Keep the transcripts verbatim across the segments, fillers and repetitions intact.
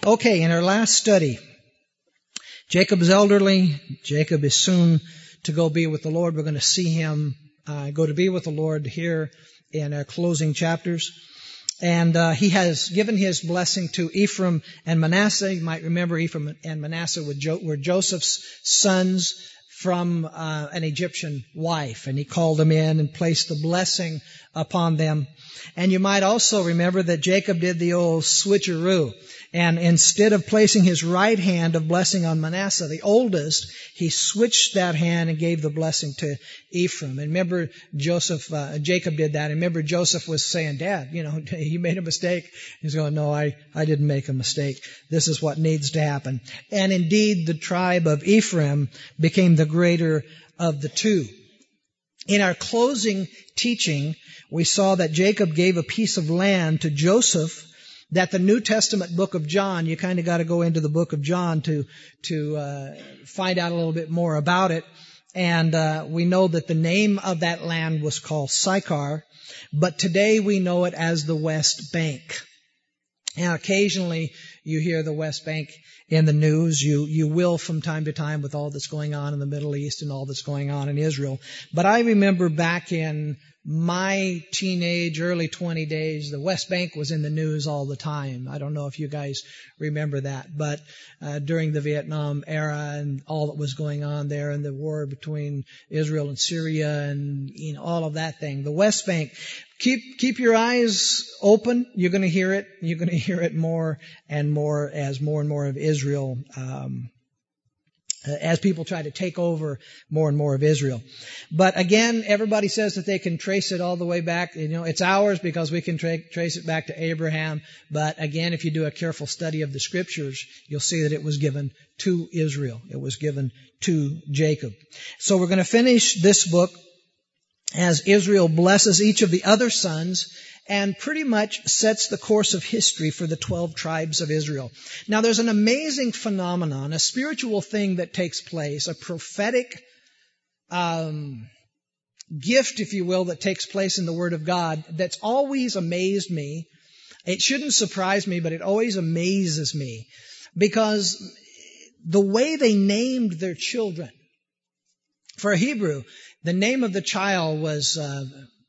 Okay, in our last study, Jacob is elderly. Jacob is soon to go be with the Lord. We're going to see him uh, go to be with the Lord here in our closing chapters. And uh, he has given his blessing to Ephraim and Manasseh. You might remember Ephraim and Manasseh were, jo- were Joseph's sons from uh, an Egyptian wife. And he called them in and placed the blessing upon them. And you might also remember that Jacob did the old switcheroo. And instead of placing his right hand of blessing on Manasseh, the oldest, he switched that hand and gave the blessing to Ephraim. And remember, Joseph, uh, Jacob did that. And remember, Joseph was saying, Dad, you know, you made a mistake. He's going, no, I, I didn't make a mistake. This is what needs to happen. And indeed, the tribe of Ephraim became the greater of the two. In our closing teaching, we saw that Jacob gave a piece of land to Joseph, that the New Testament book of John, you kind of got to go into the book of John to to uh, find out a little bit more about it. And uh, we know that the name of that land was called Sychar, but today we know it as the West Bank. And occasionally you hear the West Bank in the news. You you will from time to time with all that's going on in the Middle East and all that's going on in Israel. But I remember back in my teenage, early twenty days, the West Bank was in the news all the time. I don't know if you guys remember that, but uh, during the Vietnam era and all that was going on there and the war between Israel and Syria and you know all of that thing, the West Bank. Keep keep your eyes open. You're going to hear it. You're going to hear it more and more as more and more of Israel, um, as people try to take over more and more of Israel. But again, everybody says that they can trace it all the way back. You know, it's ours because we can tra- trace it back to Abraham. But again, if you do a careful study of the scriptures, you'll see that it was given to Israel. It was given to Jacob. So we're going to finish this book as Israel blesses each of the other sons and pretty much sets the course of history for the twelve tribes of Israel. Now there's an amazing phenomenon, a spiritual thing that takes place, a prophetic um, gift, if you will, that takes place in the Word of God that's always amazed me. It shouldn't surprise me, but it always amazes me because the way they named their children. For a Hebrew, the name of the child was, uh,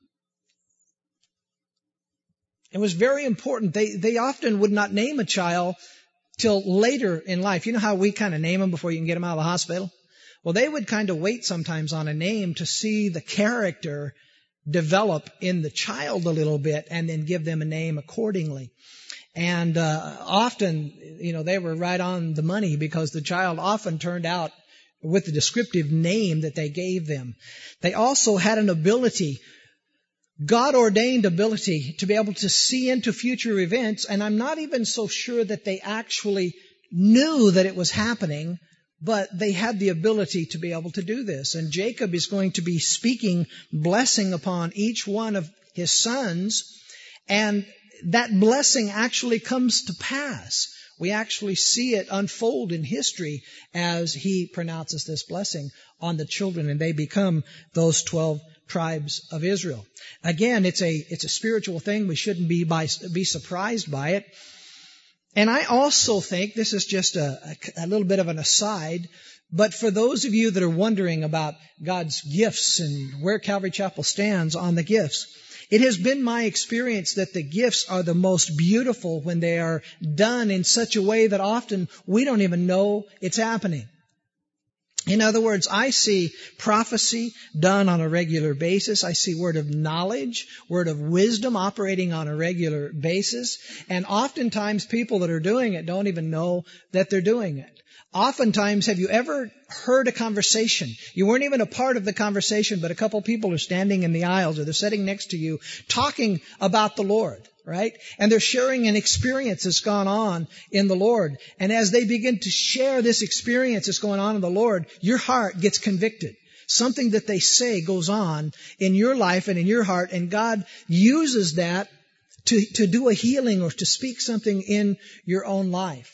it was very important. They, they often would not name a child till later in life. You know how we kind of name them before you can get them out of the hospital? Well, they would kind of wait sometimes on a name to see the character develop in the child a little bit and then give them a name accordingly. And, uh, often, you know, they were right on the money because the child often turned out with the descriptive name that they gave them. They also had an ability, God-ordained ability, to be able to see into future events, and I'm not even so sure that they actually knew that it was happening, but they had the ability to be able to do this. And Jacob is going to be speaking blessing upon each one of his sons, and that blessing actually comes to pass. We actually see it unfold in history as he pronounces this blessing on the children, and they become those twelve tribes of Israel. Again, it's a it's a spiritual thing. We shouldn't be by, be surprised by it. And I also think, this is just a, a, a little bit of an aside, but for those of you that are wondering about God's gifts and where Calvary Chapel stands on the gifts, it has been my experience that the gifts are the most beautiful when they are done in such a way that often we don't even know it's happening. In other words, I see prophecy done on a regular basis. I see word of knowledge, word of wisdom operating on a regular basis. And oftentimes people that are doing it don't even know that they're doing it. Oftentimes, have you ever heard a conversation? You weren't even a part of the conversation, but a couple people are standing in the aisles or they're sitting next to you talking about the Lord, right? And they're sharing an experience that's gone on in the Lord. And as they begin to share this experience that's going on in the Lord, your heart gets convicted. Something that they say goes on in your life and in your heart, and God uses that to, to do a healing or to speak something in your own life.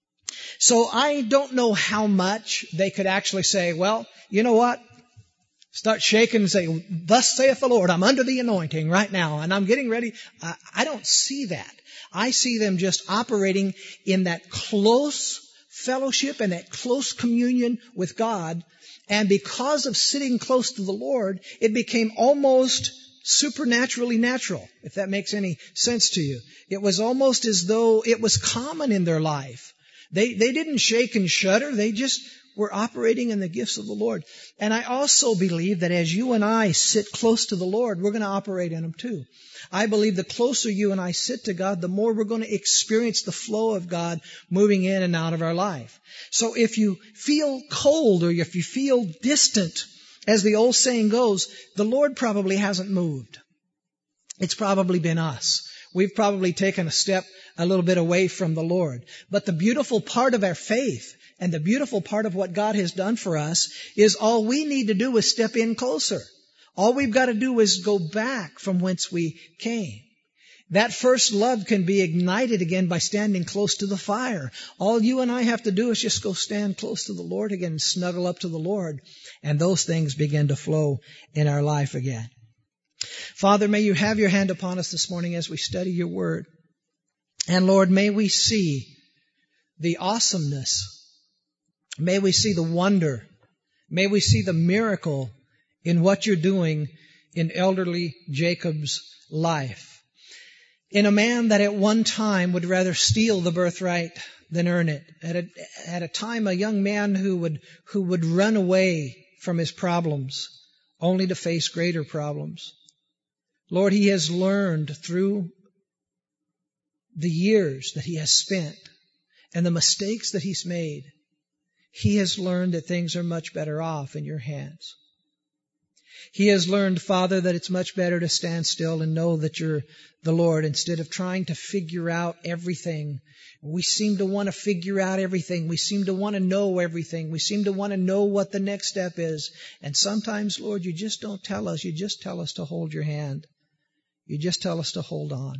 So I don't know how much they could actually say, well, you know what? Start shaking and say, thus saith the Lord, I'm under the anointing right now and I'm getting ready. I, I don't see that. I see them just operating in that close fellowship and that close communion with God. And because of sitting close to the Lord, it became almost supernaturally natural, if that makes any sense to you. It was almost as though it was common in their life. They, they didn't shake and shudder. They just were operating in the gifts of the Lord. And I also believe that as you and I sit close to the Lord, we're going to operate in them too. I believe the closer you and I sit to God, the more we're going to experience the flow of God moving in and out of our life. So if you feel cold or if you feel distant, as the old saying goes, the Lord probably hasn't moved. It's probably been us. We've probably taken a step a little bit away from the Lord. But the beautiful part of our faith and the beautiful part of what God has done for us is all we need to do is step in closer. All we've got to do is go back from whence we came. That first love can be ignited again by standing close to the fire. All you and I have to do is just go stand close to the Lord again and snuggle up to the Lord. And those things begin to flow in our life again. Father, may you have your hand upon us this morning as we study your word. And Lord, may we see the awesomeness. May we see the wonder. May we see the miracle in what you're doing in elderly Jacob's life. In a man that at one time would rather steal the birthright than earn it. At a, at a time, a young man who would, who would run away from his problems only to face greater problems. Lord, he has learned through the years that he has spent and the mistakes that he's made, he has learned that things are much better off in your hands. He has learned, Father, that it's much better to stand still and know that you're the Lord instead of trying to figure out everything. We seem to want to figure out everything. We seem to want to know everything. We seem to want to know what the next step is. And sometimes, Lord, you just don't tell us. You just tell us to hold your hand. You just tell us to hold on.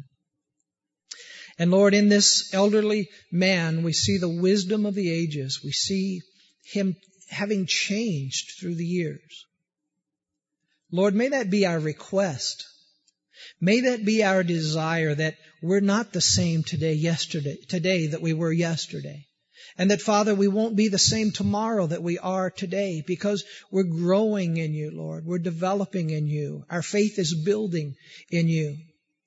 And Lord, in this elderly man, we see the wisdom of the ages. We see him having changed through the years. Lord, may that be our request. May that be our desire that we're not the same today, yesterday, today that we were yesterday. And that, Father, we won't be the same tomorrow that we are today because we're growing in you, Lord. We're developing in you. Our faith is building in you.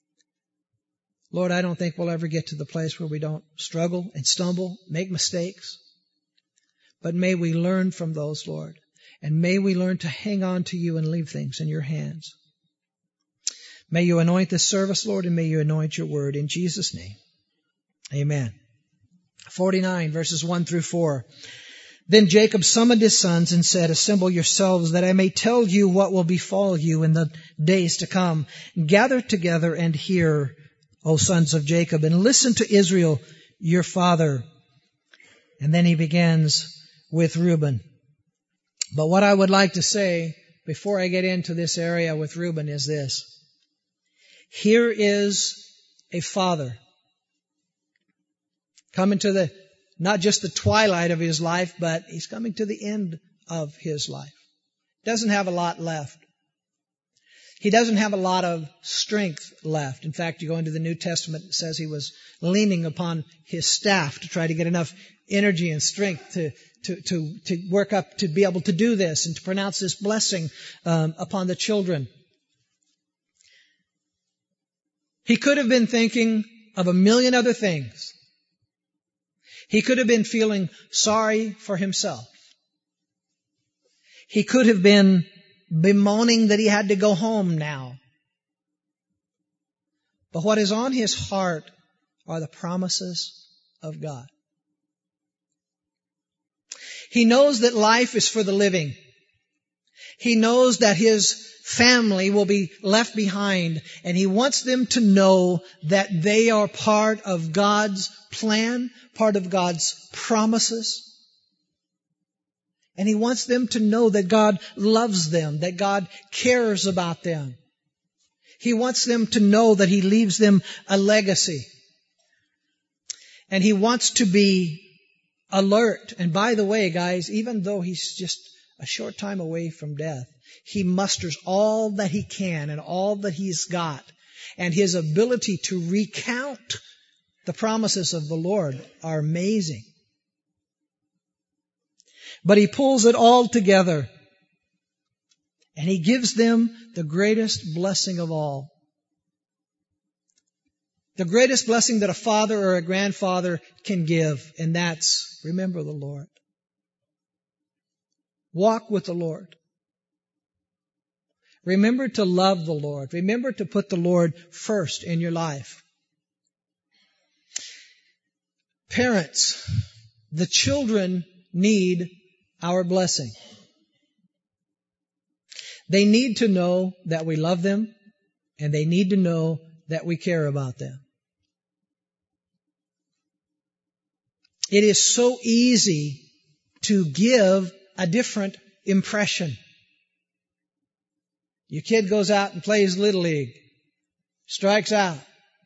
Lord, I don't think we'll ever get to the place where we don't struggle and stumble, make mistakes. But may we learn from those, Lord. And may we learn to hang on to you and leave things in your hands. May you anoint this service, Lord, and may you anoint your word in Jesus' name. Amen. forty-nine, verses one through four. Then Jacob summoned his sons and said, assemble yourselves that I may tell you what will befall you in the days to come. Gather together and hear, O sons of Jacob, and listen to Israel, your father. And then he begins with Reuben. But what I would like to say before I get into this area with Reuben is this. Here is a father coming to the, not just the twilight of his life, but he's coming to the end of his life. Doesn't have a lot left. He doesn't have a lot of strength left. In fact, you go into the New Testament, it says he was leaning upon his staff to try to get enough energy and strength to to to, to work up to be able to do this and to pronounce this blessing um, upon the children. He could have been thinking of a million other things. He could have been feeling sorry for himself. He could have been bemoaning that he had to go home now. But what is on his heart are the promises of God. He knows that life is for the living. He knows that his family will be left behind, and he wants them to know that they are part of God's plan, part of God's promises. And he wants them to know that God loves them, that God cares about them. He wants them to know that he leaves them a legacy. And he wants to be alert. And by the way, guys, even though he's just a short time away from death, He musters all that he can and all that he's got. And his ability to recount the promises of the Lord are amazing. But he pulls it all together. And he gives them the greatest blessing of all. The greatest blessing that a father or a grandfather can give. And that's, remember the Lord. Walk with the Lord. Remember to love the Lord. Remember to put the Lord first in your life. Parents, the children need our blessing. They need to know that we love them, and they need to know that we care about them. It is so easy to give a different impression. Your kid goes out and plays Little League, strikes out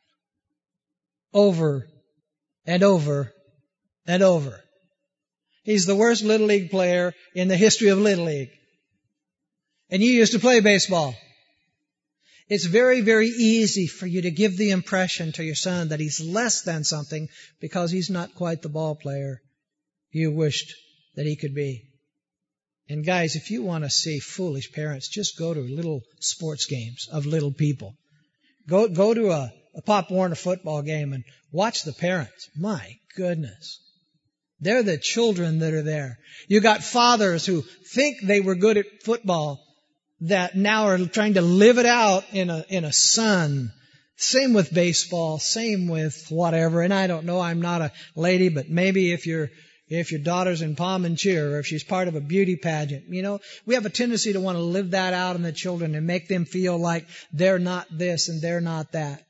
over and over and over. He's the worst Little League player in the history of Little League. And you used to play baseball. It's very, very easy for you to give the impression to your son that he's less than something because he's not quite the ball player you wished that he could be. And guys, if you want to see foolish parents, just go to little sports games of little people. Go, go to a, a Pop Warner football game and watch the parents. My goodness. They're the children that are there. You got fathers who think they were good at football that now are trying to live it out in a, in a son. Same with baseball, same with whatever. And I don't know, I'm not a lady, but maybe if you're, if your daughter's in Palm and Cheer or if she's part of a beauty pageant, you know, we have a tendency to want to live that out in the children and make them feel like they're not this and they're not that.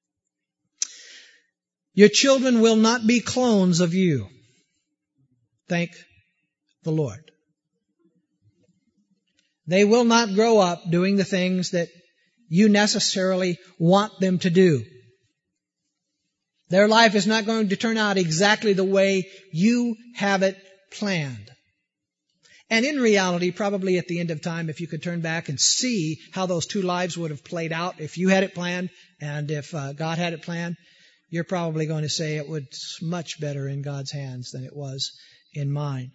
Your children will not be clones of you. Thank the Lord. They will not grow up doing the things that you necessarily want them to do. Their life is not going to turn out exactly the way you have it planned. And in reality, probably at the end of time, if you could turn back and see how those two lives would have played out, if you had it planned and if uh, God had it planned, you're probably going to say it was much better in God's hands than it was in mind.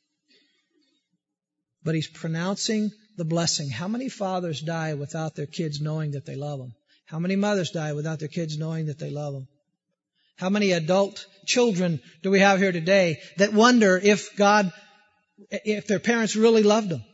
But he's pronouncing the blessing. How many fathers die without their kids knowing that they love them? How many mothers die without their kids knowing that they love them? How many adult children do we have here today that wonder if God, if their parents really loved them?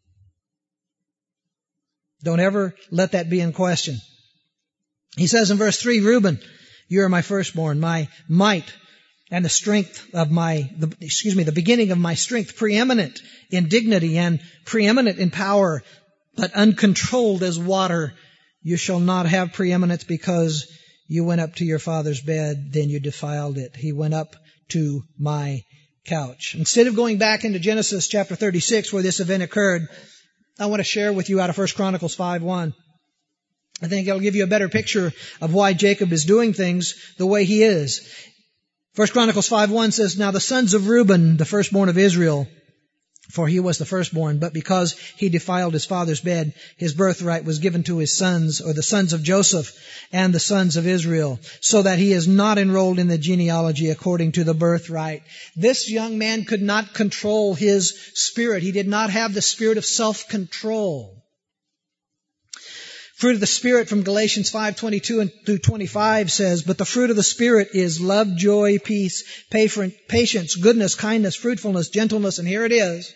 Don't ever let that be in question. He says in verse three, Reuben, you are my firstborn, my might, and the strength of my, the, excuse me, the beginning of my strength, preeminent in dignity and preeminent in power, but uncontrolled as water. You shall not have preeminence because you went up to your father's bed, then you defiled it. He went up to my couch. Instead of going back into Genesis chapter thirty-six where this event occurred, I want to share with you out of First Chronicles five one. I think it'll give you a better picture of why Jacob is doing things the way he is. First Chronicles five one says, Now the sons of Reuben, the firstborn of Israel, for he was the firstborn, but because he defiled his father's bed, his birthright was given to his sons, or the sons of Joseph and the sons of Israel, so that he is not enrolled in the genealogy according to the birthright. This young man could not control his spirit. He did not have the spirit of self-control. Fruit of the Spirit from Galatians five twenty-two through twenty-five says, But the fruit of the Spirit is love, joy, peace, patience, goodness, kindness, fruitfulness, gentleness, and here it is,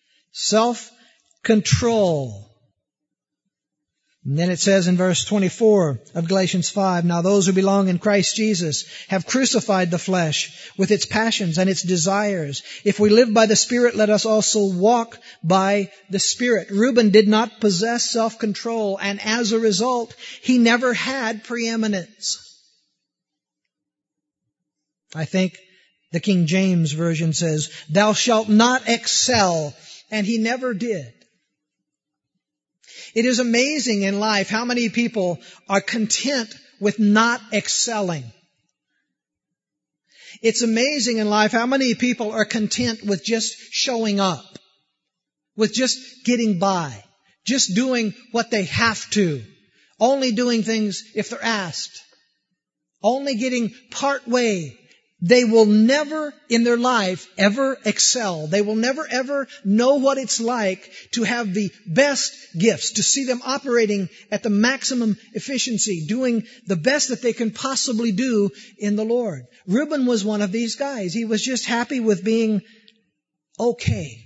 self-control. And then it says in verse twenty-four of Galatians five, Now those who belong in Christ Jesus have crucified the flesh with its passions and its desires. If we live by the Spirit, let us also walk by the Spirit. Reuben did not possess self-control, and as a result, he never had preeminence. I think the King James Version says, Thou shalt not excel, and he never did. It is amazing in life how many people are content with not excelling. It's amazing in life how many people are content with just showing up, with just getting by, just doing what they have to, only doing things if they're asked, only getting part way, they will never in their life ever excel. They will never ever know what it's like to have the best gifts, to see them operating at the maximum efficiency, doing the best that they can possibly do in the Lord. Reuben was one of these guys. He was just happy with being okay.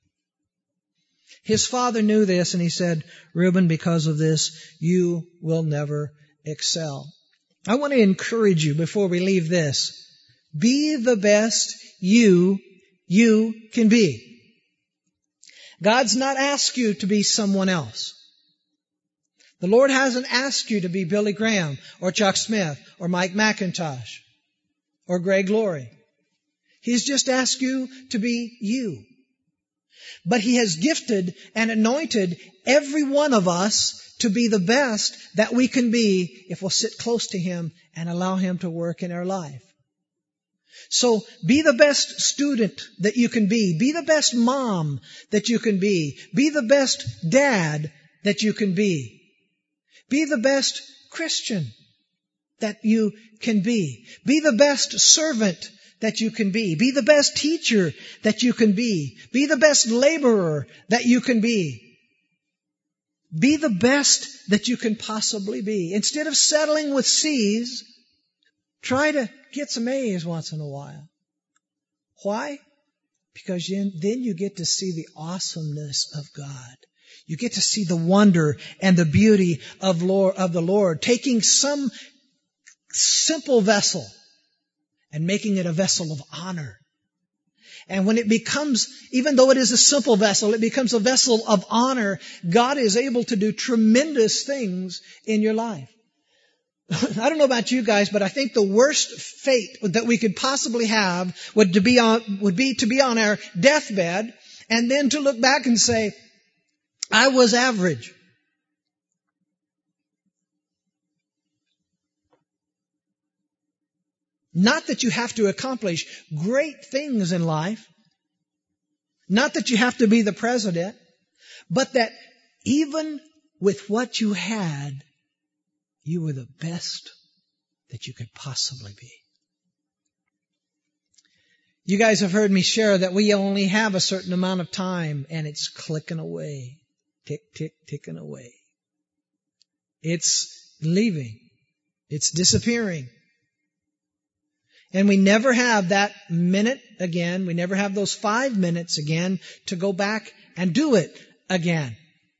His father knew this, and he said, Reuben, because of this, you will never excel. I want to encourage you before we leave this. Be the best you, you can be. God's not asked you to be someone else. The Lord hasn't asked you to be Billy Graham or Chuck Smith or Mike McIntosh or Greg Laurie. He's just asked you to be you. But He has gifted and anointed every one of us to be the best that we can be if we'll sit close to Him and allow Him to work in our life. So be the best student that you can be. Be the best mom that you can be. Be the best dad that you can be. Be the best Christian that you can be. Be the best servant that you can be. Be the best teacher that you can be. Be the best laborer that you can be. Be the best that you can possibly be. Instead of settling with C's, try to get some A's once in a while. Why? Because then you get to see the awesomeness of God. You get to see the wonder and the beauty of Lord, of the Lord, taking some simple vessel and making it a vessel of honor. And when it becomes, even though it is a simple vessel, it becomes a vessel of honor, God is able to do tremendous things in your life. I don't know about you guys, but I think the worst fate that we could possibly have would, to be on, would be to be on our deathbed and then to look back and say, I was average. Not that you have to accomplish great things in life. Not that you have to be the president. But that even with what you had, you were the best that you could possibly be. You guys have heard me share that we only have a certain amount of time and it's clicking away. Tick, tick, ticking away. It's leaving. It's disappearing. And we never have that minute again. We never have those five minutes again to go back and do it again.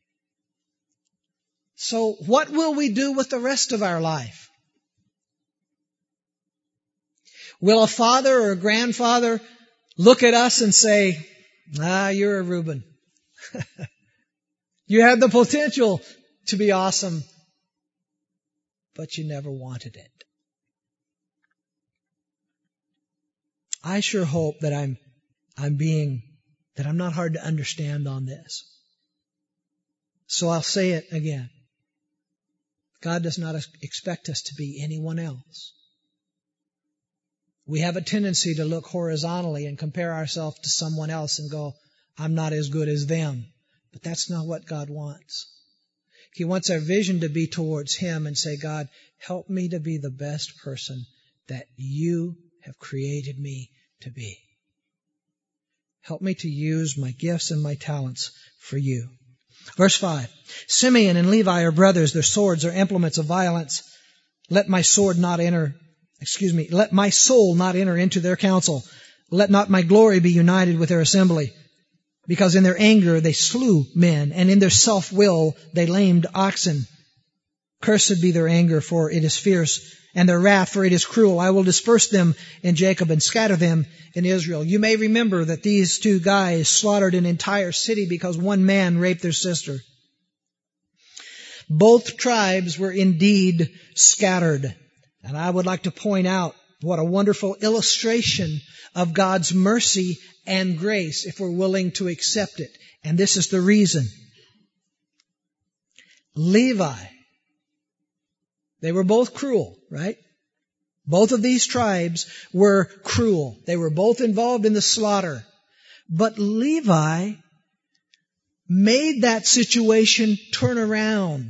So what will we do with the rest of our life? Will a father or a grandfather look at us and say, ah, you're a Reuben. You had the potential to be awesome, but you never wanted it. I sure hope that I'm, I'm being, that I'm not hard to understand on this. So I'll say it again. God does not expect us to be anyone else. We have a tendency to look horizontally and compare ourselves to someone else and go, I'm not as good as them. But that's not what God wants. He wants our vision to be towards Him and say, God, help me to be the best person that you have created me to be. Help me to use my gifts and my talents for you. Verse five, Simeon and Levi are brothers. Their swords are implements of violence. Let my sword not enter, excuse me, let my soul not enter into their counsel. Let not my glory be united with their assembly. Because in their anger they slew men, and in their self-will they lamed oxen. Cursed be their anger, for it is fierce, and their wrath, for it is cruel. I will disperse them in Jacob and scatter them in Israel. You may remember that these two guys slaughtered an entire city because one man raped their sister. Both tribes were indeed scattered. And I would like to point out what a wonderful illustration of God's mercy and grace if we're willing to accept it. And this is the reason. Levi, they were both cruel, right? Both of these tribes were cruel. They were both involved in the slaughter. But Levi made that situation turn around.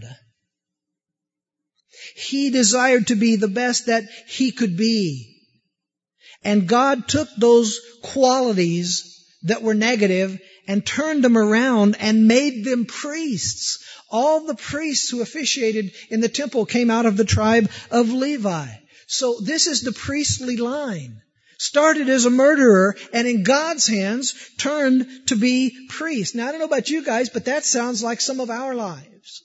He desired to be the best that he could be. And God took those qualities that were negative and turned them around and made them priests. All the priests who officiated in the temple came out of the tribe of Levi. So this is the priestly line. Started as a murderer and in God's hands turned to be priest. Now I don't know about you guys, but that sounds like some of our lives.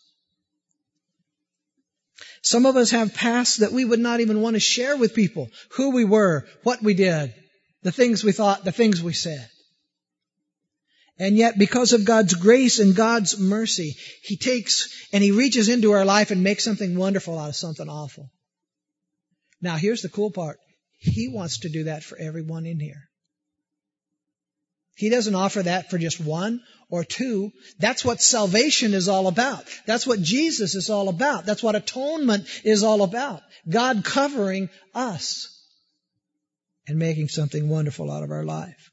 Some of us have pasts that we would not even want to share with people. Who we were, what we did, the things we thought, the things we said. And yet because of God's grace and God's mercy, He takes and He reaches into our life and makes something wonderful out of something awful. Now here's the cool part. He wants to do that for everyone in here. He doesn't offer that for just one or two. That's what salvation is all about. That's what Jesus is all about. That's what atonement is all about. God covering us and making something wonderful out of our life.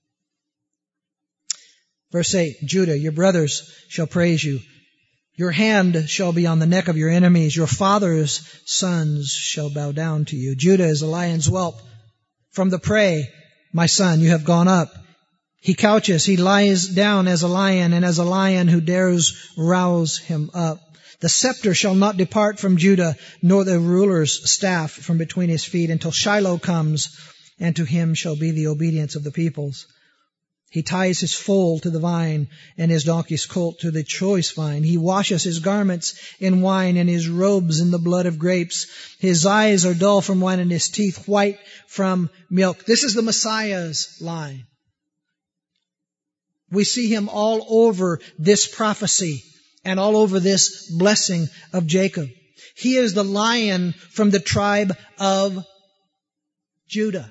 Verse eight, Judah, your brothers shall praise you. Your hand shall be on the neck of your enemies. Your father's sons shall bow down to you. Judah is a lion's whelp. From the prey, my son, you have gone up. He couches, he lies down as a lion, and as a lion who dares rouse him up. The scepter shall not depart from Judah, nor the ruler's staff from between his feet, until Shiloh comes, and to him shall be the obedience of the peoples. He ties his foal to the vine, and his donkey's colt to the choice vine. He washes his garments in wine, and his robes in the blood of grapes. His eyes are dull from wine, and his teeth white from milk. This is the Messiah's line. We see him all over this prophecy and all over this blessing of Jacob. He is the lion from the tribe of Judah.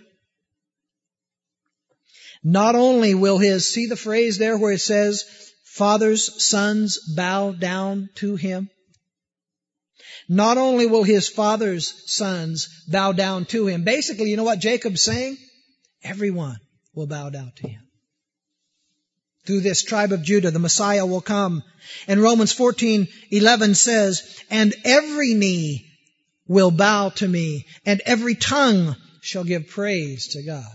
Not only will his, see the phrase there where it says, fathers, sons bow down to him. Not only will his father's sons bow down to him. Basically, you know what Jacob's saying? Everyone will bow down to him. Through this tribe of Judah, the Messiah will come. And Romans fourteen eleven says, and every knee will bow to me, and every tongue shall give praise to God.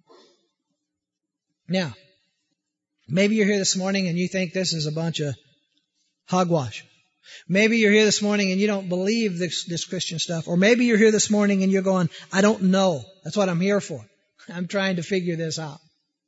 Now, maybe you're here this morning and you think this is a bunch of hogwash. Maybe you're here this morning and you don't believe this, this Christian stuff. Or maybe you're here this morning and you're going, I don't know. That's what I'm here for. I'm trying to figure this out.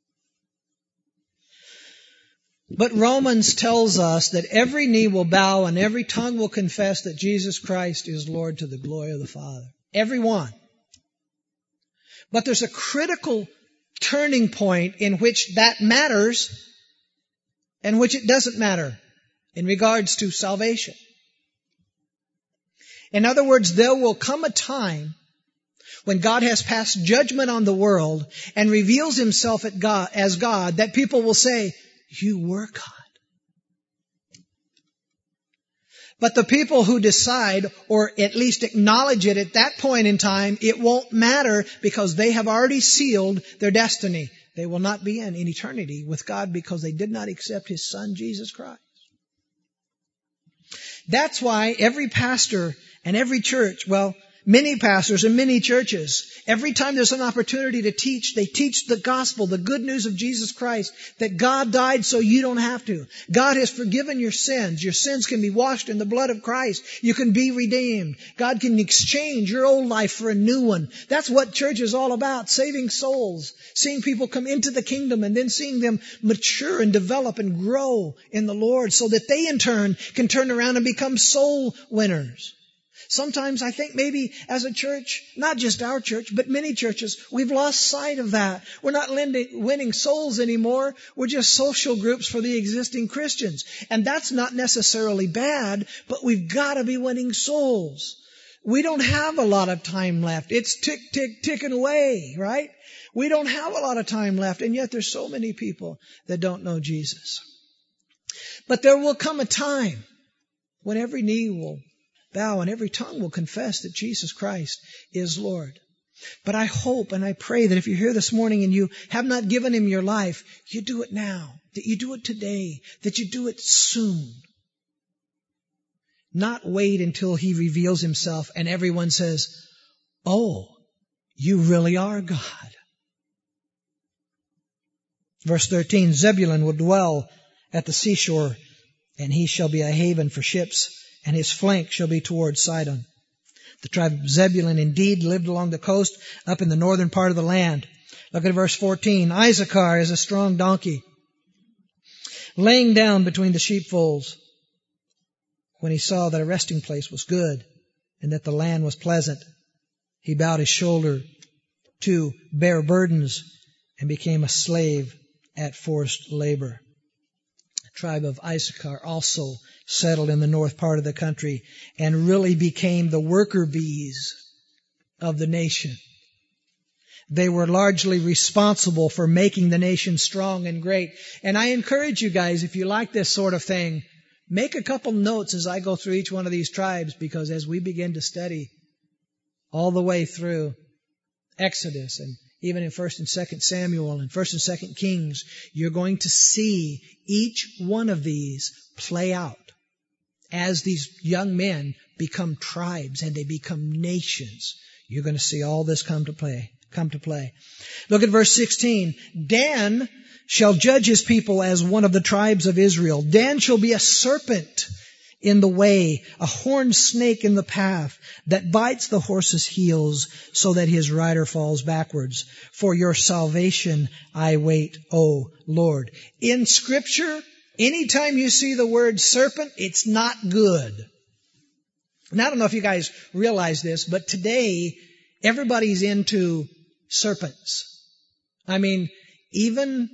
But Romans tells us that every knee will bow and every tongue will confess that Jesus Christ is Lord to the glory of the Father. Everyone. But there's a critical turning point in which that matters and which it doesn't matter in regards to salvation. In other words, there will come a time when God has passed judgment on the world and reveals himself at God, as God, that people will say, you were God. But the people who decide, or at least acknowledge it at that point in time, it won't matter because they have already sealed their destiny. They will not be in, in eternity with God because they did not accept His Son, Jesus Christ. That's why every pastor and every church, well, many pastors and many churches, every time there's an opportunity to teach, they teach the gospel, the good news of Jesus Christ, that God died so you don't have to. God has forgiven your sins. Your sins can be washed in the blood of Christ. You can be redeemed. God can exchange your old life for a new one. That's what church is all about, saving souls, seeing people come into the kingdom and then seeing them mature and develop and grow in the Lord so that they in turn can turn around and become soul winners. Sometimes I think maybe as a church, not just our church, but many churches, we've lost sight of that. We're not lending, winning souls anymore. We're just social groups for the existing Christians. And that's not necessarily bad, but we've got to be winning souls. We don't have a lot of time left. It's tick, tick, ticking away, right? We don't have a lot of time left, and yet there's so many people that don't know Jesus. But there will come a time when every knee will bow and every tongue will confess that Jesus Christ is Lord. But I hope and I pray that if you're here this morning and you have not given Him your life, you do it now. that you do it today, that you do it soon. Not wait until He reveals Himself and everyone says, oh, you really are God. Verse thirteen, Zebulun will dwell at the seashore, and he shall be a haven for ships, and his flank shall be toward Sidon. The tribe of Zebulun indeed lived along the coast up in the northern part of the land. Look at verse fourteen. Issachar is a strong donkey, laying down between the sheepfolds. When he saw that a resting place was good and that the land was pleasant, he bowed his shoulder to bear burdens and became a slave at forced labor. The tribe of Issachar also settled in the north part of the country and really became the worker bees of the nation. They were largely responsible for making the nation strong and great. And I encourage you guys, if you like this sort of thing, make a couple notes as I go through each one of these tribes, because as we begin to study all the way through Exodus and even in First and Second Samuel and First and Second Kings, you're going to see each one of these play out as these young men become tribes and they become nations. You're going to see all this come to play. Come to play. Look at verse sixteen. Dan shall judge his people as one of the tribes of Israel. Dan shall be a serpent in the way, a horned snake in the path that bites the horse's heels so that his rider falls backwards. For your salvation I wait, O Lord. In Scripture, anytime you see the word serpent, it's not good. And I don't know if you guys realize this, but today everybody's into serpents. I mean, even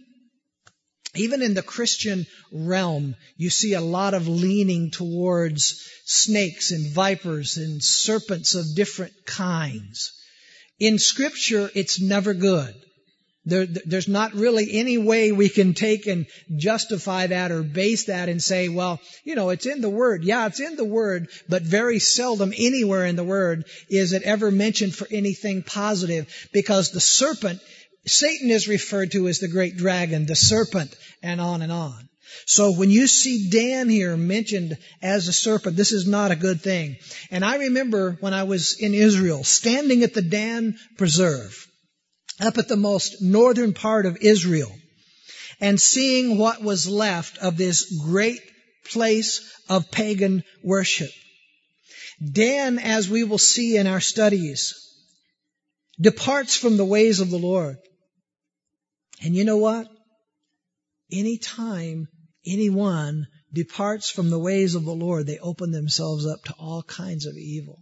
Even in the Christian realm, you see a lot of leaning towards snakes and vipers and serpents of different kinds. In Scripture, it's never good. There, there's not really any way we can take and justify that or base that and say, well, you know, it's in the Word. Yeah, it's in the Word, but very seldom anywhere in the Word is it ever mentioned for anything positive, because the serpent, Satan is referred to as the great dragon, the serpent, and on and on. So when you see Dan here mentioned as a serpent, this is not a good thing. And I remember when I was in Israel, standing at the Dan Preserve, up at the most northern part of Israel, and seeing what was left of this great place of pagan worship. Dan, as we will see in our studies, departs from the ways of the Lord. And you know what? Anytime anyone departs from the ways of the Lord, they open themselves up to all kinds of evil.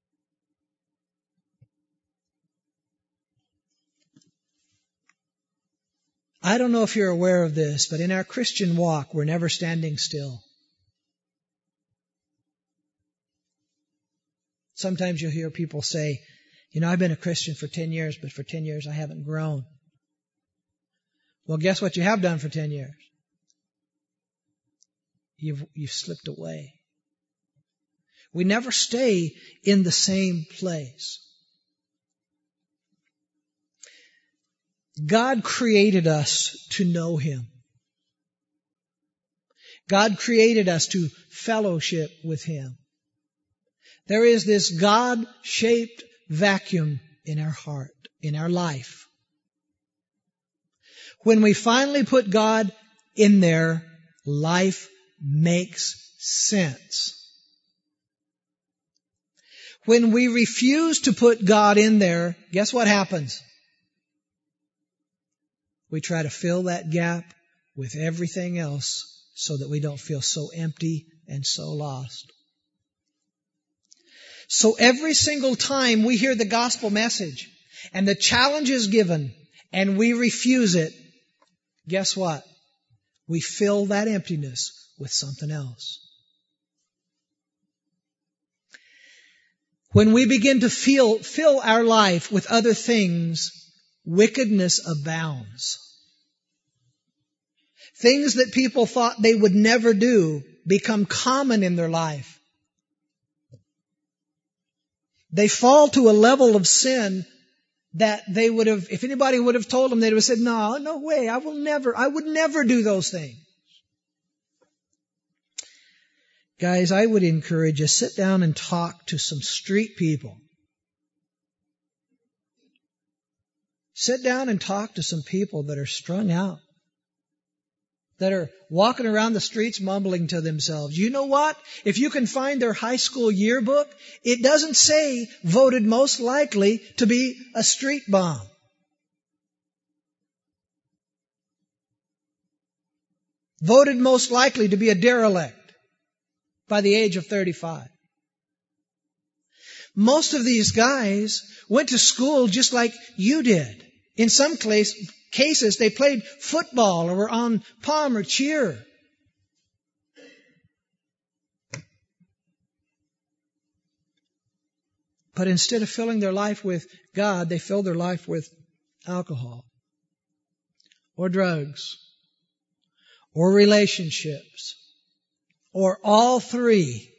I don't know if you're aware of this, but in our Christian walk, we're never standing still. Sometimes you'll hear people say, you know, I've been a Christian for ten years, but for ten years I haven't grown. Well, guess what you have done for ten years? You've, you've slipped away. We never stay in the same place. God created us to know Him. God created us to fellowship with Him. There is this God-shaped vacuum in our heart, in our life. When we finally put God in there, life makes sense. When we refuse to put God in there, guess what happens? We try to fill that gap with everything else so that we don't feel so empty and so lost. So every single time we hear the gospel message and the challenge is given and we refuse it, guess what? We fill that emptiness with something else. When we begin to feel, fill our life with other things, wickedness abounds. Things that people thought they would never do become common in their life. They fall to a level of sin that they would have, if anybody would have told them, they would have said, no, no way, I will never, I would never do those things. Guys, I would encourage you, sit down and talk to some street people. Sit down and talk to some people that are strung out, that are walking around the streets mumbling to themselves. You know what? If you can find their high school yearbook, it doesn't say voted most likely to be a street bomb. Voted most likely to be a derelict by the age of thirty-five. Most of these guys went to school just like you did. In some case, cases, they played football or were on pom or cheer. But instead of filling their life with God, they filled their life with alcohol or drugs or relationships or all three.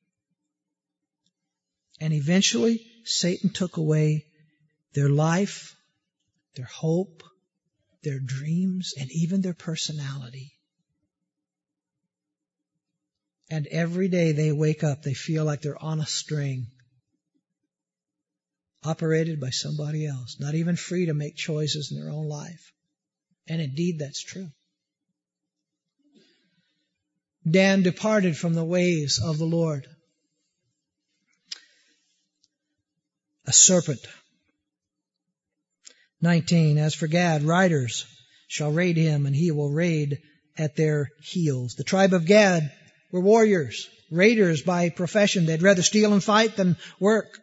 And eventually, Satan took away their life, their hope, their dreams, and even their personality. And every day they wake up, they feel like they're on a string, operated by somebody else, not even free to make choices in their own life. And indeed, that's true. Dan departed from the ways of the Lord. A serpent. nineteen, as for Gad, riders shall raid him, and he will raid at their heels. The tribe of Gad were warriors, raiders by profession. They'd rather steal and fight than work.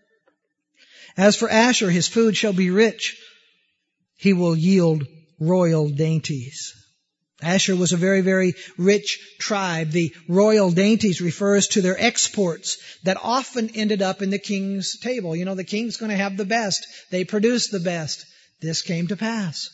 As for Asher, his food shall be rich. He will yield royal dainties. Asher was a very, very rich tribe. The royal dainties refers to their exports that often ended up in the king's table. You know, the king's going to have the best. They produce the best. This came to pass.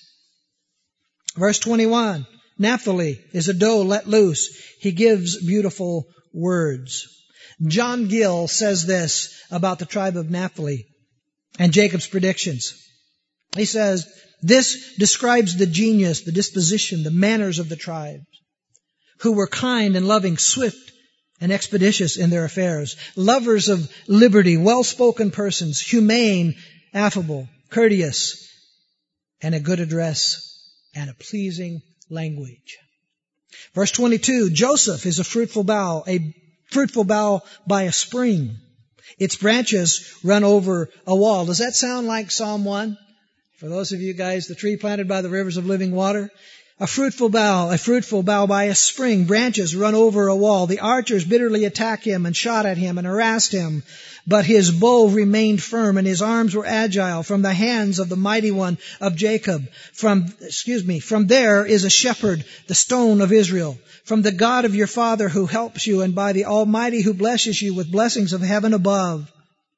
Verse twenty-one, Naphtali is a doe let loose. He gives beautiful words. John Gill says this about the tribe of Naphtali and Jacob's predictions. He says, this describes the genius, the disposition, the manners of the tribes, who were kind and loving, swift and expeditious in their affairs, lovers of liberty, well-spoken persons, humane, affable, courteous, and a good address and a pleasing language. Verse twenty-two, Joseph is a fruitful bough, a fruitful bough by a spring. Its branches run over a wall. Does that sound like Psalm one? For those of you guys, the tree planted by the rivers of living water. A fruitful bough, a fruitful bough by a spring. Branches run over a wall. The archers bitterly attacked him and shot at him and harassed him. But his bow remained firm and his arms were agile from the hands of the mighty one of Jacob. From, excuse me, from there is a shepherd, the stone of Israel. From the God of your father who helps you and by the Almighty who blesses you with blessings of heaven above.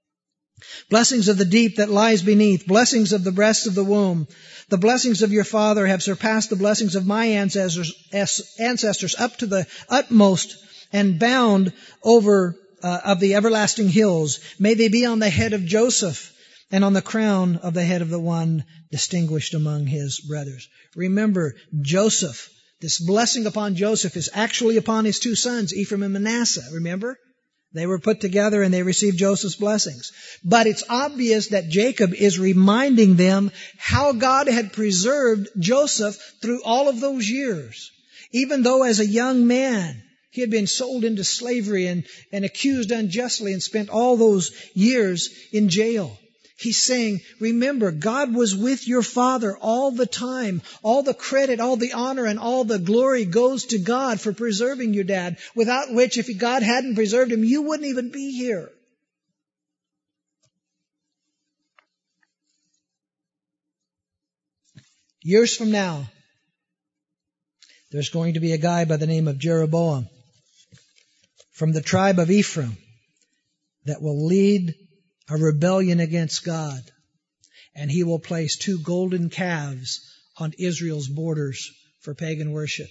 Blessings of the deep that lies beneath, blessings of the breasts of the womb. The blessings of your father have surpassed the blessings of my ancestors, ancestors up to the utmost and bound over uh, of the everlasting hills. May they be on the head of Joseph and on the crown of the head of the one distinguished among his brothers. Remember, Joseph, this blessing upon Joseph is actually upon his two sons, Ephraim and Manasseh. Remember? They were put together and they received Joseph's blessings. But it's obvious that Jacob is reminding them how God had preserved Joseph through all of those years. Even though as a young man, he had been sold into slavery and, and accused unjustly and spent all those years in jail. He's saying, remember, God was with your father all the time. All the credit, all the honor, and all the glory goes to God for preserving your dad, without which, if God hadn't preserved him, you wouldn't even be here. Years from now, there's going to be a guy by the name of Jeroboam from the tribe of Ephraim that will lead a rebellion against God. And he will place two golden calves on Israel's borders for pagan worship.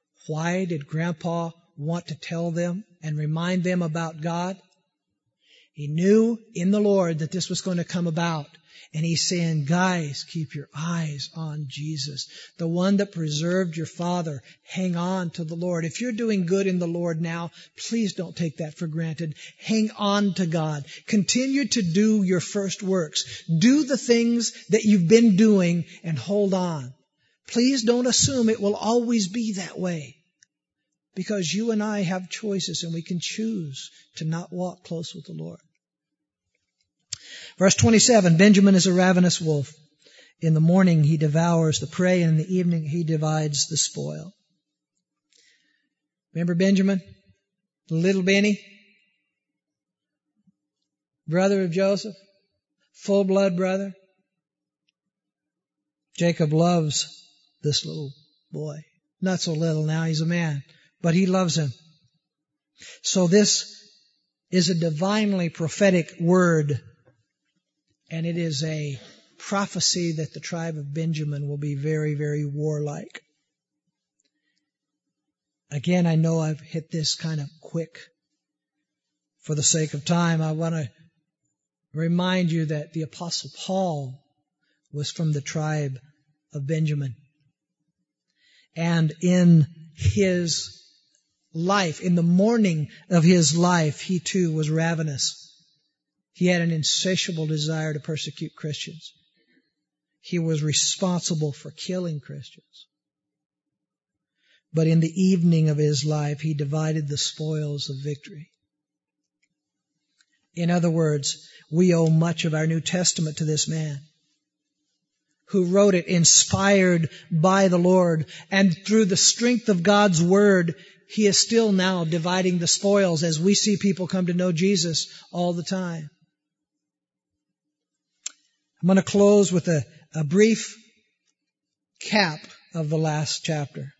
Why did Grandpa want to tell them and remind them about God? He knew in the Lord that this was going to come about. And he's saying, guys, keep your eyes on Jesus, the one that preserved your father. Hang on to the Lord. If you're doing good in the Lord now, please don't take that for granted. Hang on to God. Continue to do your first works. Do the things that you've been doing and hold on. Please don't assume it will always be that way, because you and I have choices and we can choose to not walk close with the Lord. Verse twenty-seven, Benjamin is a ravenous wolf. In the morning he devours the prey, and in the evening he divides the spoil. Remember Benjamin? Little Benny? Brother of Joseph? Full blood brother? Jacob loves this little boy. Not so little now, he's a man. But he loves him. So this is a divinely prophetic word. And it is a prophecy that the tribe of Benjamin will be very, very warlike. Again, I know I've hit this kind of quick. For the sake of time, I want to remind you that the Apostle Paul was from the tribe of Benjamin. And in his life, in the morning of his life, he too was ravenous. He had an insatiable desire to persecute Christians. He was responsible for killing Christians. But in the evening of his life, he divided the spoils of victory. In other words, we owe much of our New Testament to this man who wrote it inspired by the Lord. And through the strength of God's Word, he is still now dividing the spoils as we see people come to know Jesus all the time. I'm going to close with a, a brief cap of the last chapter.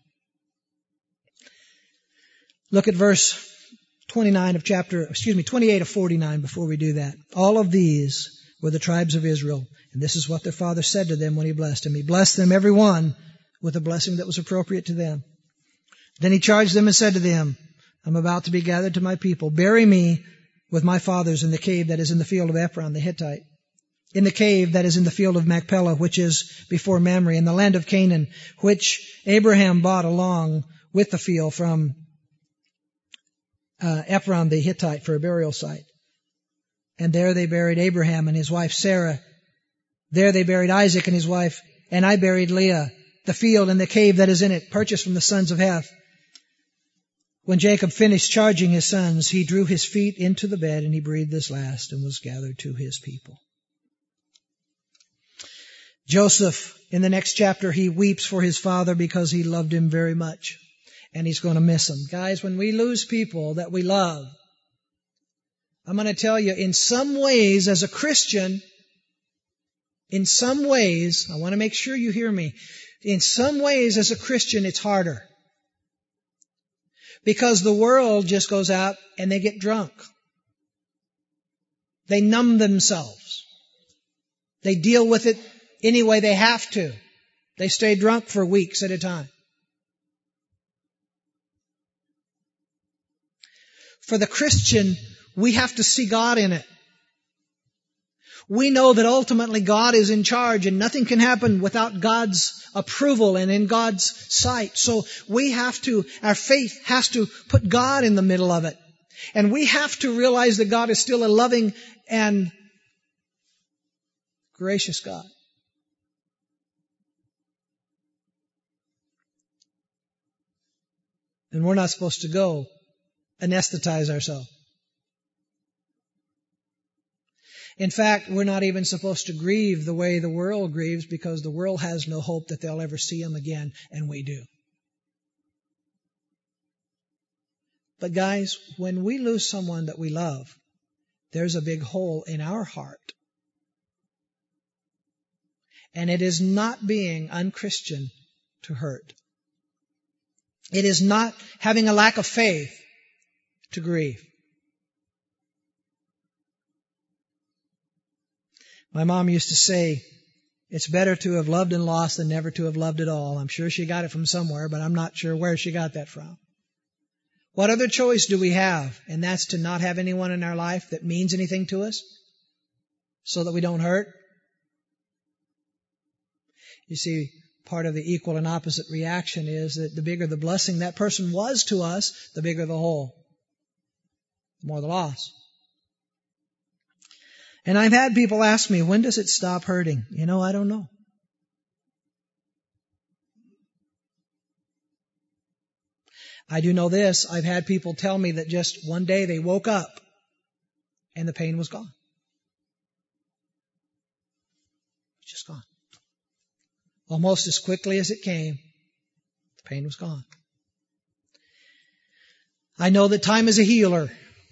Look at verse twenty-nine of chapter, excuse me, twenty-eight of forty-nine before we do that. All of these were the tribes of Israel, and this is what their father said to them when he blessed them. He blessed them every one with a blessing that was appropriate to them. Then he charged them and said to them, I'm about to be gathered to my people. Bury me with my fathers in the cave that is in the field of Ephron the Hittite, in the cave that is in the field of Machpelah, which is before Mamre, in the land of Canaan, which Abraham bought along with the field from uh, Ephron the Hittite for a burial site. And there they buried Abraham and his wife Sarah. There they buried Isaac and his wife, and I buried Leah. The field and the cave that is in it, purchased from the sons of Heth. When Jacob finished charging his sons, he drew his feet into the bed, and he breathed his last and was gathered to his people. Joseph, in the next chapter, he weeps for his father because he loved him very much, and he's going to miss him. Guys, when we lose people that we love, I'm going to tell you, in some ways, as a Christian, in some ways, I want to make sure you hear me, in some ways, as a Christian, it's harder. Because the world just goes out and they get drunk. They numb themselves. They deal with it any way they have to. They stay drunk for weeks at a time. For the Christian, we have to see God in it. We know that ultimately God is in charge and nothing can happen without God's approval and in God's sight. So we have to, our faith has to put God in the middle of it. And we have to realize that God is still a loving and gracious God. And we're not supposed to go anesthetize ourselves. In fact, we're not even supposed to grieve the way the world grieves, because the world has no hope that they'll ever see Him again, and we do. But guys, when we lose someone that we love, there's a big hole in our heart. And it is not being unchristian to hurt. It is not having a lack of faith to grieve. My mom used to say, it's better to have loved and lost than never to have loved at all. I'm sure she got it from somewhere, but I'm not sure where she got that from. What other choice do we have? And that's to not have anyone in our life that means anything to us so that we don't hurt. You see, part of the equal and opposite reaction is that the bigger the blessing that person was to us, the bigger the hole, the more the loss. And I've had people ask me, when does it stop hurting? You know, I don't know. I do know this. I've had people tell me that just one day they woke up and the pain was gone. It's just gone. Almost as quickly as it came, the pain was gone. I know that time is a healer.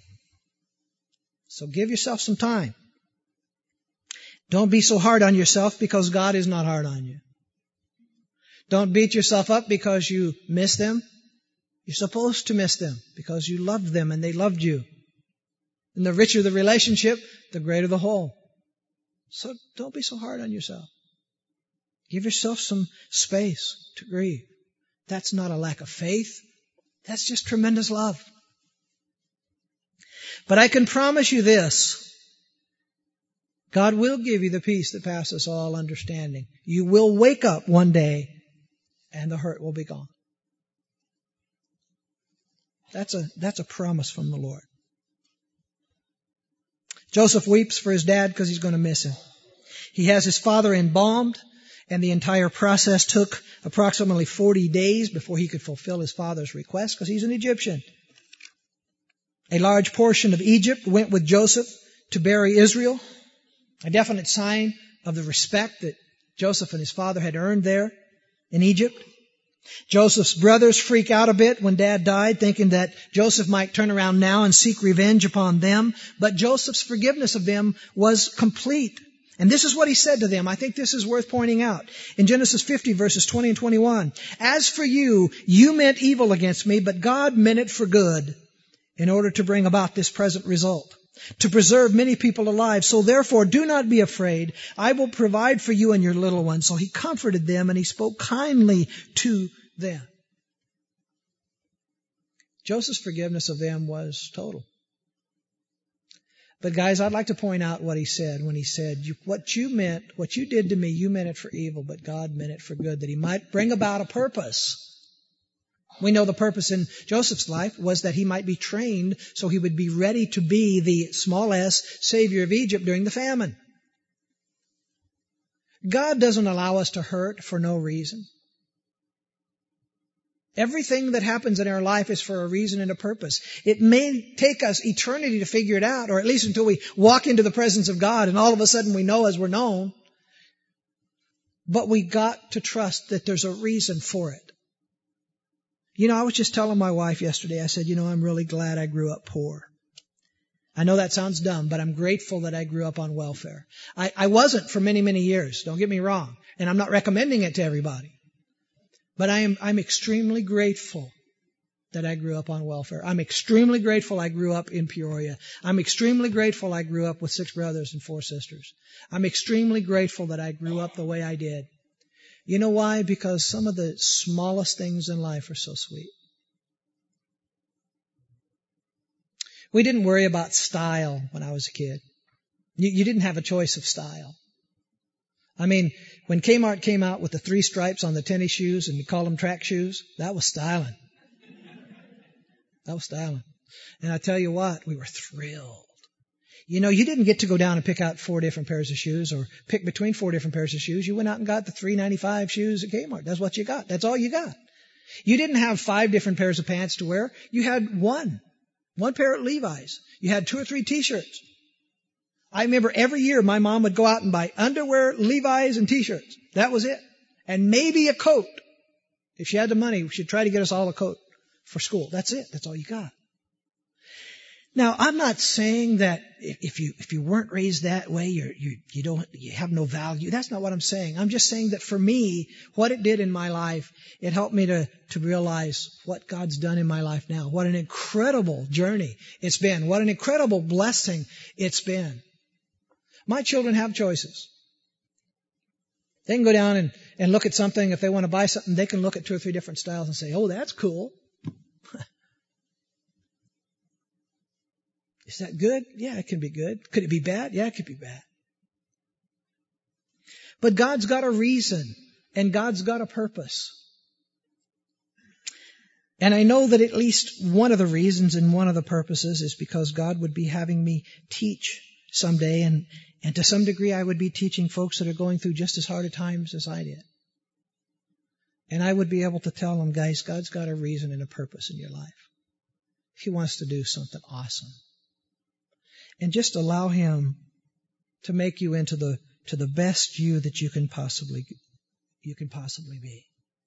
So give yourself some time. Don't be so hard on yourself because God is not hard on you. Don't beat yourself up because you miss them. You're supposed to miss them because you loved them and they loved you. And the richer the relationship, the greater the hole. So don't be so hard on yourself. Give yourself some space to grieve. That's not a lack of faith. That's just tremendous love. But I can promise you this. God will give you the peace that passes all understanding. You will wake up one day and the hurt will be gone. That's a, that's a promise from the Lord. Joseph weeps for his dad because he's going to miss him. He has his father embalmed, and the entire process took approximately forty days before he could fulfill his father's request because he's an Egyptian. A large portion of Egypt went with Joseph to bury Israel, a definite sign of the respect that Joseph and his father had earned there in Egypt. Joseph's brothers freak out a bit when Dad died, thinking that Joseph might turn around now and seek revenge upon them. But Joseph's forgiveness of them was complete. And this is what he said to them. I think this is worth pointing out. In Genesis fifty, verses twenty and twenty-one. As for you, you meant evil against me, but God meant it for good in order to bring about this present result, to preserve many people alive. So therefore, do not be afraid. I will provide for you and your little ones. So he comforted them and he spoke kindly to them. Joseph's forgiveness of them was total. But guys, I'd like to point out what he said when he said, what you meant, what you did to me, you meant it for evil, but God meant it for good, that he might bring about a purpose. We know the purpose in Joseph's life was that he might be trained so he would be ready to be the small s savior of Egypt during the famine. God doesn't allow us to hurt for no reason. Everything that happens in our life is for a reason and a purpose. It may take us eternity to figure it out, or at least until we walk into the presence of God and all of a sudden we know as we're known. But we got to trust that there's a reason for it. You know, I was just telling my wife yesterday, I said, you know, I'm really glad I grew up poor. I know that sounds dumb, but I'm grateful that I grew up on welfare. I, I wasn't for many, many years. Don't get me wrong. And I'm not recommending it to everybody. But I am, I'm extremely grateful that I grew up on welfare. I'm extremely grateful I grew up in Peoria. I'm extremely grateful I grew up with six brothers and four sisters. I'm extremely grateful that I grew up the way I did. You know why? Because some of the smallest things in life are so sweet. We didn't worry about style when I was a kid. You, you didn't have a choice of style. I mean, when Kmart came out with the three stripes on the tennis shoes and we called them track shoes, that was styling. That was styling. And I tell you what, we were thrilled. You know, you didn't get to go down and pick out four different pairs of shoes or pick between four different pairs of shoes. You went out and got the three ninety-five shoes at Kmart. That's what you got. That's all you got. You didn't have five different pairs of pants to wear. You had one. One pair of Levi's. You had two or three t-shirts. I remember every year my mom would go out and buy underwear, Levi's, and t-shirts. That was it. And maybe a coat. If she had the money, she'd try to get us all a coat for school. That's it. That's all you got. Now, I'm not saying that if you if you weren't raised that way, you're, you you don't you have no value. That's not what I'm saying. I'm just saying that for me, what it did in my life, it helped me to to realize what God's done in my life now. What an incredible journey it's been. What an incredible blessing it's been. My children have choices. They can go down and, and look at something. If they want to buy something, they can look at two or three different styles and say, oh, that's cool. Is that good? Yeah, it can be good. Could it be bad? Yeah, it could be bad. But God's got a reason, and God's got a purpose. And I know that at least one of the reasons and one of the purposes is because God would be having me teach someday, and, and to some degree I would be teaching folks that are going through just as hard a times as I did. And I would be able to tell them, guys, God's got a reason and a purpose in your life. He wants to do something awesome. And just allow Him to make you into the to the best you that you can possibly you can possibly be.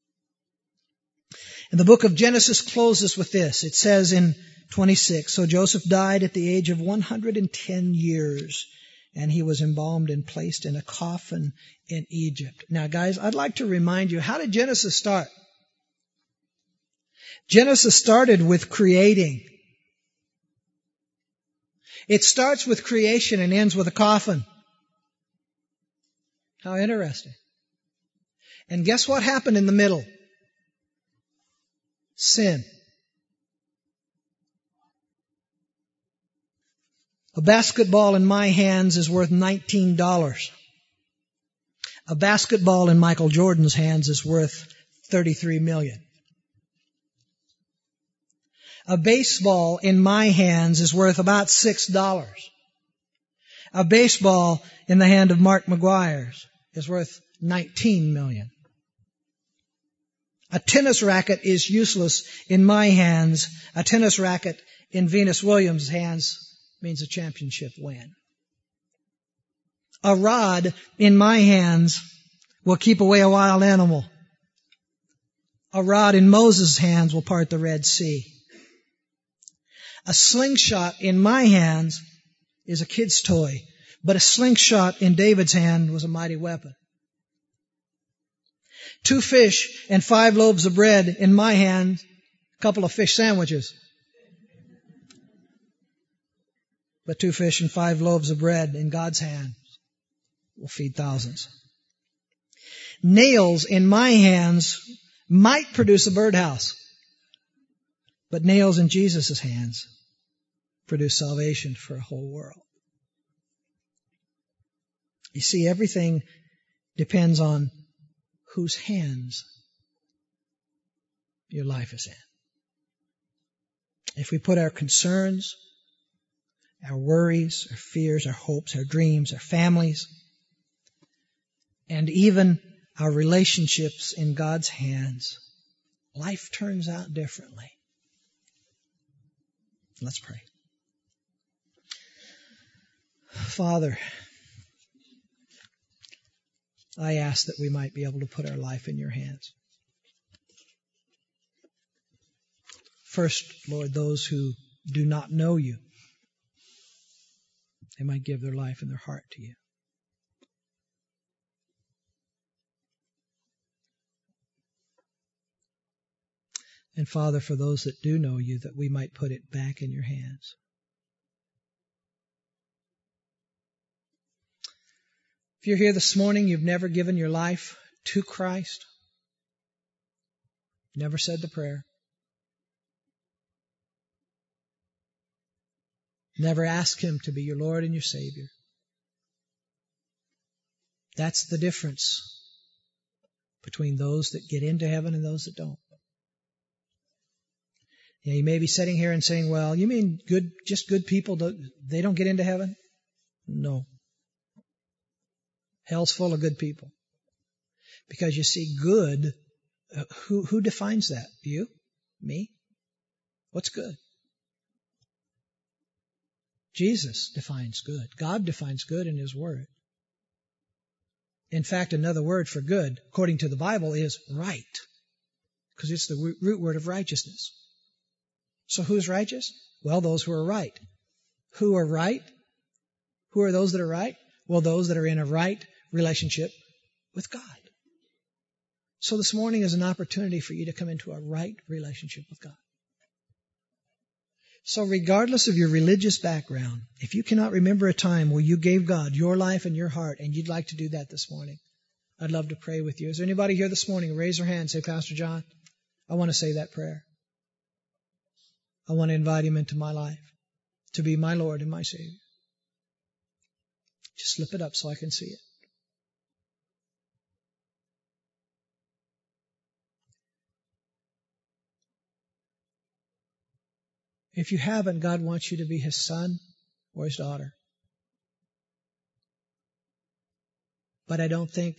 And the book of Genesis closes with this. It says in twenty-six, so Joseph died at the age of one hundred ten years, and he was embalmed and placed in a coffin in Egypt. Now, guys, I'd like to remind you, how did Genesis start? Genesis started with creating. It starts with creation and ends with a coffin. How interesting. And guess what happened in the middle? Sin. A basketball in my hands is worth nineteen dollars. A basketball in Michael Jordan's hands is worth thirty-three million dollars. A baseball in my hands is worth about six dollars. A baseball in the hand of Mark McGuire's is worth nineteen million dollars. A tennis racket is useless in my hands. A tennis racket in Venus Williams' hands means a championship win. A rod in my hands will keep away a wild animal. A rod in Moses' hands will part the Red Sea. A slingshot in my hands is a kid's toy, but a slingshot in David's hand was a mighty weapon. Two fish and five loaves of bread in my hand, a couple of fish sandwiches. But two fish and five loaves of bread in God's hand will feed thousands. Nails in my hands might produce a birdhouse, but nails in Jesus' hands produce salvation for a whole world. You see, everything depends on whose hands your life is in. If we put our concerns, our worries, our fears, our hopes, our dreams, our families, and even our relationships in God's hands, life turns out differently. Let's pray. Father, I ask that we might be able to put our life in your hands. First, Lord, those who do not know you, they might give their life and their heart to you. And Father, for those that do know you, that we might put it back in your hands. If you're here this morning, you've never given your life to Christ, never said the prayer, never asked Him to be your Lord and your Savior. That's the difference between those that get into heaven and those that don't. Yeah, you may be sitting here and saying, well, you mean good, just good people, don't, they don't get into heaven? No. Hell's full of good people. Because you see, good, uh, who, who defines that? You? Me? What's good? Jesus defines good. God defines good in His Word. In fact, another word for good, according to the Bible, is right. Because it's the root word of righteousness. So who's righteous? Well, those who are right. Who are right? Who are those that are right? Well, those that are in a right relationship with God. So this morning is an opportunity for you to come into a right relationship with God. So regardless of your religious background, if you cannot remember a time where you gave God your life and your heart and you'd like to do that this morning, I'd love to pray with you. Is there anybody here this morning? Raise your hand and say, Pastor John, I want to say that prayer. I want to invite Him into my life. to be my Lord and my Savior. Just slip it up so I can see it. If you haven't, God wants you to be His son or His daughter. But I don't think,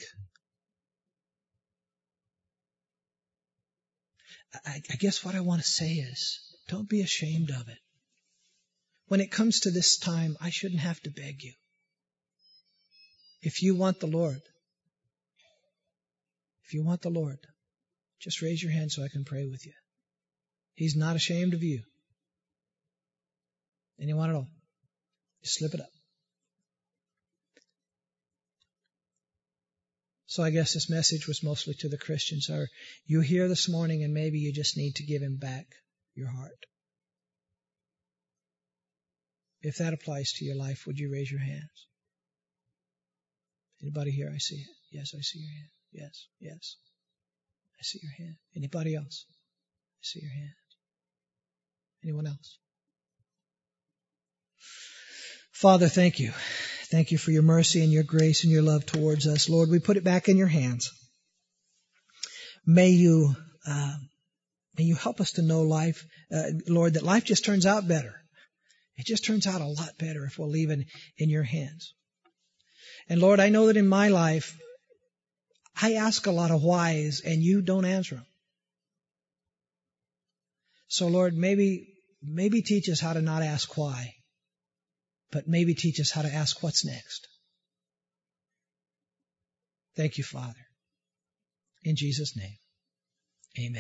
I, I guess what I want to say is, don't be ashamed of it. When it comes to this time, I shouldn't have to beg you. If you want the Lord, if you want the Lord, just raise your hand so I can pray with you. He's not ashamed of you. Anyone at all? Just slip it up. So I guess this message was mostly to the Christians. Are you here this morning and maybe you just need to give Him back your heart? If that applies to your life, would you raise your hands? Anybody here? I see it. Yes, I see your hand. Yes, yes. I see your hand. Anybody else? I see your hand. Anyone else? Father, thank you. Thank you for your mercy and your grace and your love towards us. Lord, we put it back in your hands. May you, uh, may you help us to know life, uh, Lord, that life just turns out better. It just turns out a lot better if we'll leave it in your hands. And Lord, I know that in my life, I ask a lot of whys and you don't answer them. So Lord, maybe, maybe teach us how to not ask why, but maybe teach us how to ask what's next. Thank you, Father. In Jesus' name, amen.